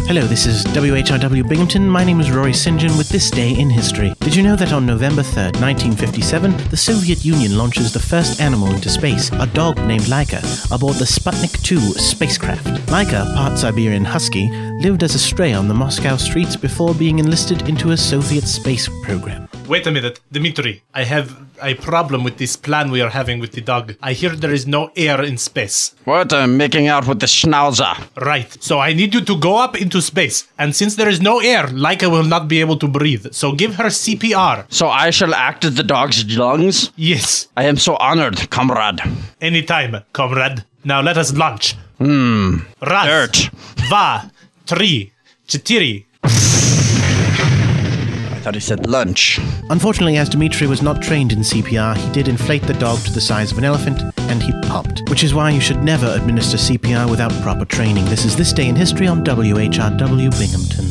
Hello, this is WHRW Binghamton. My name is Rory St. John with This Day in History. Did you know that on November 3rd, 1957, the Soviet Union launches the first animal into space, a dog named Laika, aboard the Sputnik 2 spacecraft? Laika, part Siberian Husky, lived as a stray on the Moscow streets before being enlisted into a Soviet space program. Wait a minute, Dmitri. I have a problem with this plan we are having with the dog. I hear there is no air in space. What? I'm making out with the schnauzer. Right. So I need you to go up into space. And since there is no air, Laika will not be able to breathe. So give her CPR. So I shall act as the dog's lungs? Yes. I am so honored, comrade. Anytime, comrade. Now let us launch. Raz, Dirt. Dva, Tri, Четыре. I thought he said lunch. Unfortunately, as Dmitri was not trained in CPR, he did inflate the dog to the size of an elephant, and he popped. Which is why you should never administer CPR without proper training. This is This Day in History on WHRW Binghamton.